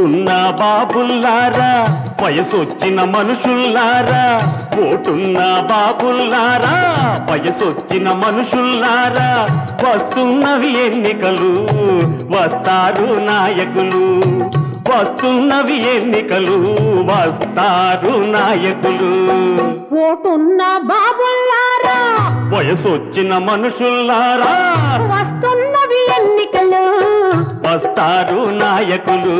ఓటున్న బాబుల్లారా వయసొచ్చిన మనుషుల్లారా ఓటున్న బాబుల్లారా వయసొచ్చిన మనుషుల్లారా వస్తున్నవి ఎన్నికలు వస్తారు నాయకులు వస్తున్నవి ఎన్నికలు వస్తారు నాయకులు ఓటున్న బాబుల్లారా వయసొచ్చిన మనుషుల్లారా వస్తున్నవి ఎన్నికలు వస్తారు నాయకులు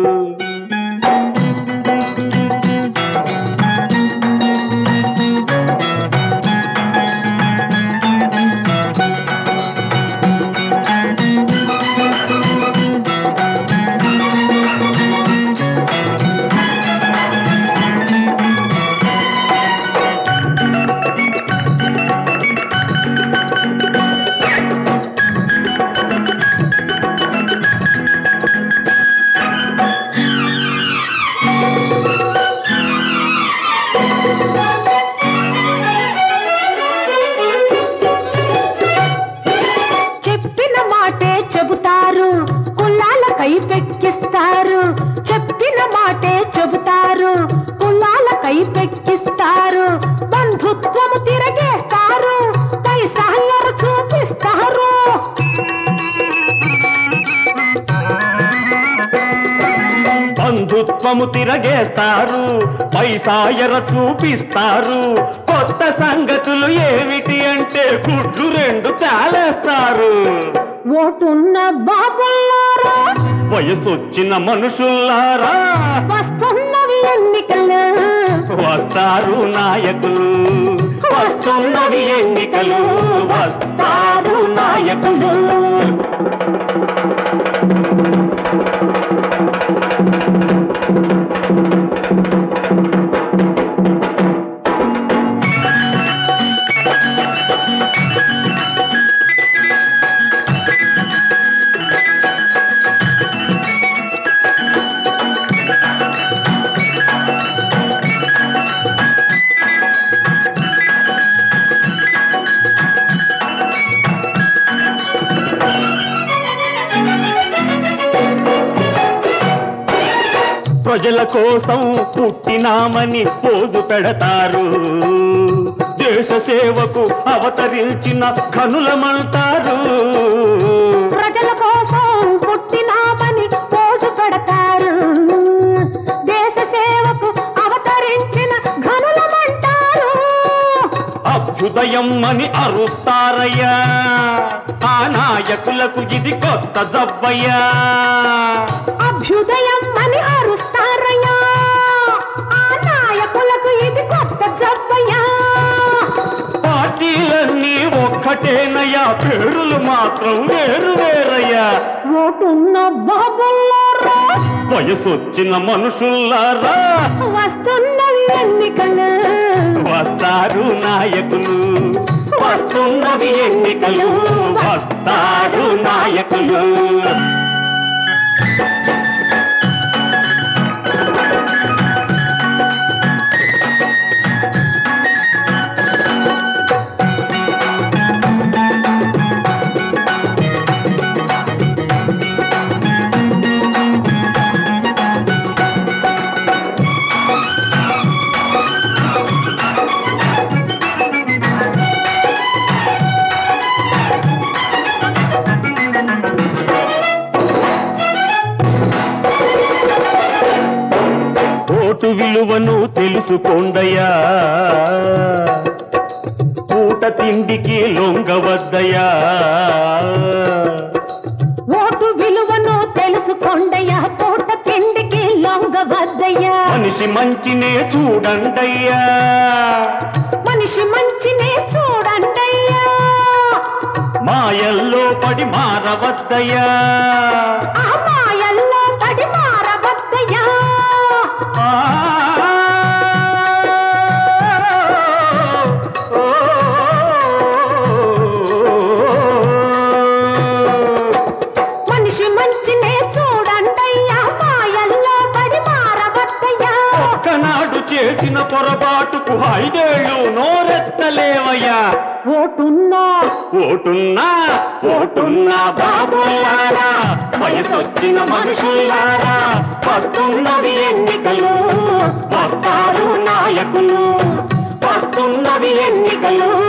పెక్కిస్తారు చెప్పిన మాటే చెబుతారు కులాలకై పెక్కిస్తారు బంధుత్వము తిరగేస్తారు పైసాయరు చూపిస్తారు బంధుత్వము తిరగేస్తారు పైసాయర చూపిస్తారు కొత్త సంగతులు ఏమిటి అంటే గుడ్లు రెండు చాలేస్తారు ఓటున్న బాబుల్లారా వయసొచ్చిన మనుషుల్లారా వస్తున్నవి ఎన్నికలు వస్తారు నాయకులు వస్తున్నవి ఎన్నికలు వస్తారు నాయకులు ప్రజల కోసం పుట్టినామని పోజు పెడతారు దేశ సేవకు అవతరించిన ఘనులమంటారు ప్రజల కోసం పుట్టినామని పోజు పెడతారు దేశ సేవకు అవతరించిన ఘనులమంటారు అభ్యుదయం అని అరుస్తారయ్యా ఆ నాయకులకు ఇది కొత్త జబ్బయ్యా అభ్యుదయం అని అరుస్తారయ్యా ఆ నాయకులకు ఇది కొత్త జబ్బయ్యా పార్టీలన్నీ ఒక్కటేనయ్యా పేరులు మాత్రం వేరు వేరయ్యా ఓటున్న బాబుల్లారా వయసొచ్చిన మనుషుల్లారా వస్తున్నవి ఎన్నికలు వస్తారు నాయకులు వస్తున్నవి ఎన్నికలు వస్తారు నాయకులు ఓటు విలువను తెలుసుకోండయ్యా పూట తిండికి లొంగవద్దయ్యా ఓటు విలువను తెలుసుకోండయ్యా పూట తిండికి లొంగవద్దయ్యా మనిషి మంచినే చూడండయ్యా మనిషి మంచినే చూడండయ్యా మాయల్లో పడి మారవద్దయ్యా ఆ మాయల్లో పడి మారవద్దయ్యా మనిషి మంచినే చూడండయ్యా మాయల్లో పడి మారవద్దయ్యా ఒక్కనాడు చేసిన పొరపాటుకు 5 ఏళ్ళు నోరెత్తలేవయ్యా ఓటున్నా ఓటున్నా ఓటున్నా బాబులారా, వయసొచ్చిన మనుషులారా, వస్తున్నవి ఎన్నికలు, వస్తారు నాయకులు, వస్తున్నవి ఎన్నికలు.